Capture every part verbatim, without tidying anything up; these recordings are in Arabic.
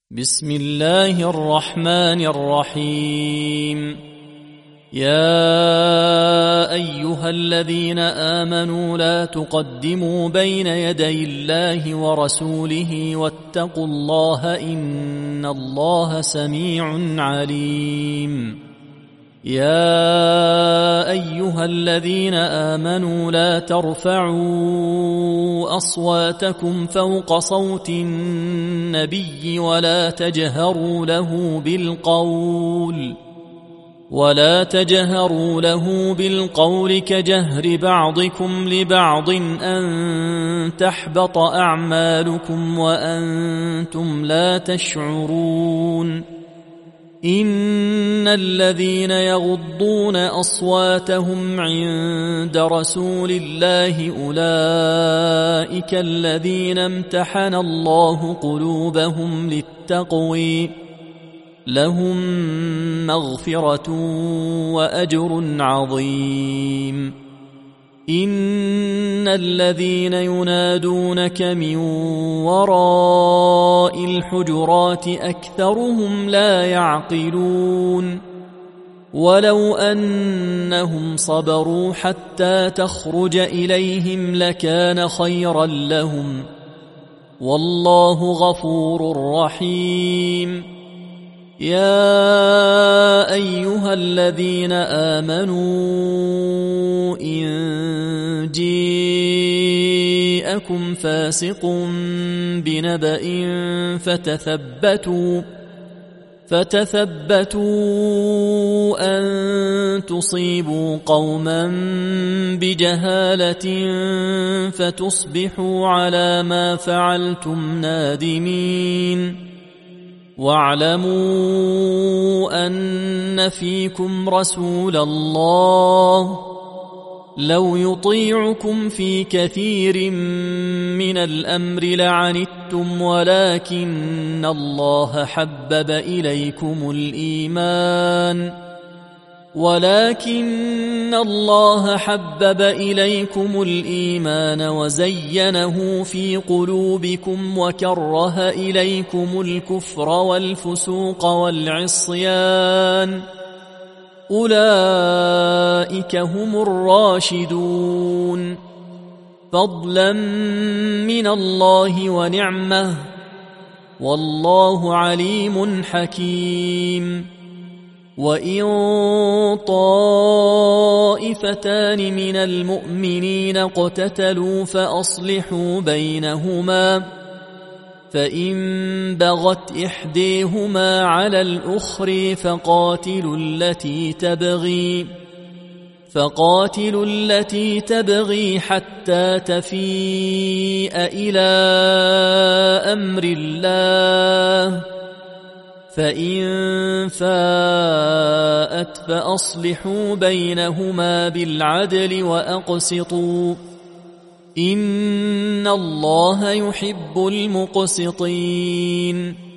بسم الله الرحمن الرحيم. يا أيها الذين آمنوا لا تقدموا بين يدي الله ورسوله واتقوا الله إن الله سميع عليم. يا أيها الذين آمنوا لا ترفعوا أصواتكم فوق صوت النبي ولا تجهروا له بالقول ولا تجهروا له بالقول كجهر بعضكم لبعض أن تحبط أعمالكم وأنتم لا تشعرون. إن الذين يغضون أصواتهم عند رسول الله أولئك الذين امتحن الله قلوبهم للتقوى لهم مغفرة وأجر عظيم. إن الذين ينادونك من وراء الحجرات أكثرهم لا يعقلون. ولو أنهم صبروا حتى تخرج إليهم لكان خيرا لهم والله غفور رحيم. يا أيها الذين آمنوا إن جاءكم فاسق بنبأ فتثبتوا فتثبتوا أن تصيبوا قوما بجهالة فتصبحوا على ما فعلتم نادمين. واعلموا أن فيكم رسول الله لو يطيعكم في كثير من الأمر لعنتم ولكن الله حبب إليكم الإيمان ولكن الله حبب إليكم الإيمان وزينه في قلوبكم وكره إليكم الكفر والفسوق والعصيان أولئك هم الراشدون فضلا من الله ونعمه والله عليم حكيم. وإن طائفتان من المؤمنين اقتتلوا فأصلحوا بينهما فإن بغت إحديهما على الأخرى فقاتلوا التي تبغي فقاتلوا التي تبغي حتى تفيء إلى أمر الله فإن فاءت فأصلحوا بينهما بالعدل وأقسطوا إن الله يحب المقسطين.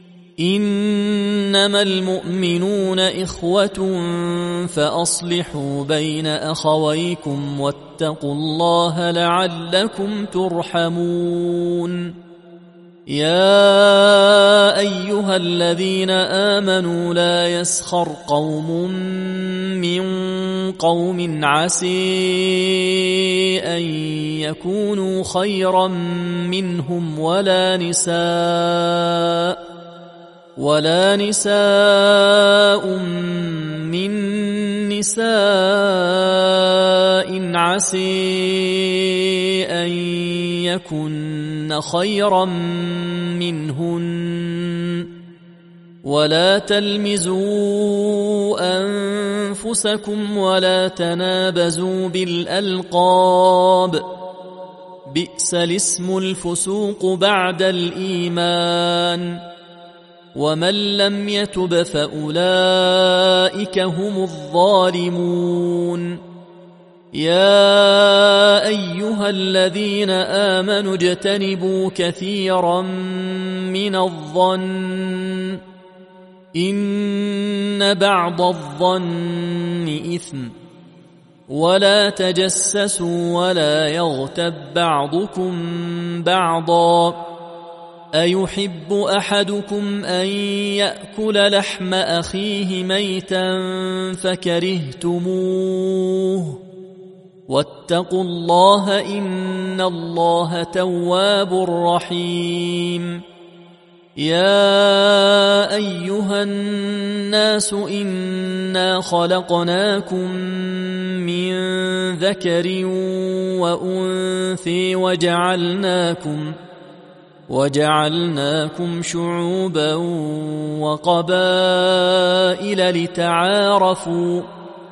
إنما المؤمنون إخوة فأصلحوا بين أخويكم واتقوا الله لعلكم ترحمون. يا أيها الذين آمنوا لا يسخر قوم من قوم عسى أن يكونوا خيرا منهم ولا نساء ولا نساء من نساء عسى أن يكن خيرا منهن ولا تلمزوا أنفسكم ولا تنابزوا بالألقاب بئس الاسم الفسوق بعد الإيمان ومن لم يتب فأولئك هم الظالمون. يا أيها الذين آمنوا اجتنبوا كثيرا من الظن إن بعض الظن إثم ولا تجسسوا ولا يغتب بعضكم بعضا أيحب أحدكم أن يأكل لحم أخيه ميتا فكرهتموه واتقوا الله إن الله تواب رحيم يا أيها الناس إنا خلقناكم من ذكر وأنثى وجعلناكم وجعلناكم شعوبا وقبائل لتعارفوا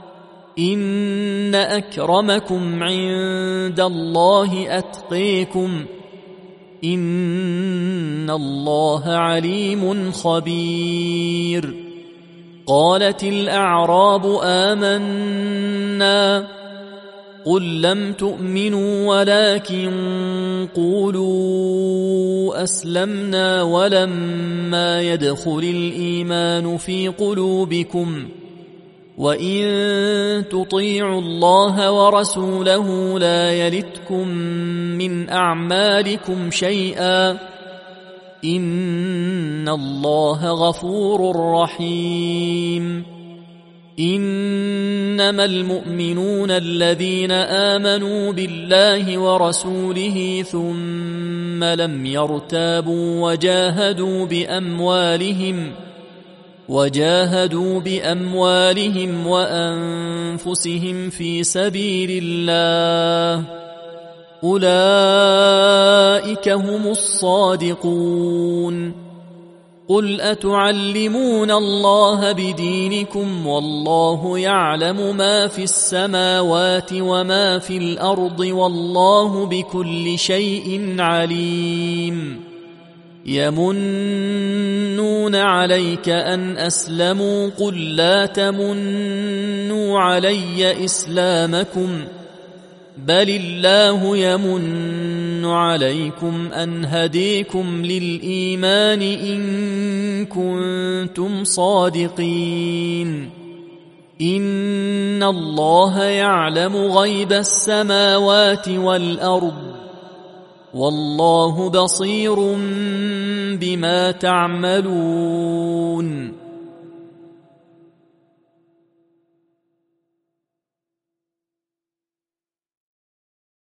إن أكرمكم عند الله أتقيكم إن الله عليم خبير قالت الأعراب آمنا قل لم تؤمنوا ولكن قولوا أسلمنا ولما يدخل الإيمان في قلوبكم وإن تطيعوا الله ورسوله لا يلتكم من أعمالكم شيئا إن الله غفور رحيم إنما المؤمنون الذين آمنوا بالله ورسوله ثم لم يرتابوا وجاهدوا بأموالهم وجاهدوا بأموالهم وأنفسهم في سبيل الله أولئك هم الصادقون قل أتعلمون الله بدينكم والله يعلم ما في السماوات وما في الأرض والله بكل شيء عليم يمنون عليك أن أسلموا قل لا تمنوا علي إسلامكم بل الله يمن عليكم أن هديكم للإيمان إن كنتم صادقين إن الله يعلم غيب السماوات والأرض والله بصير بما تعملون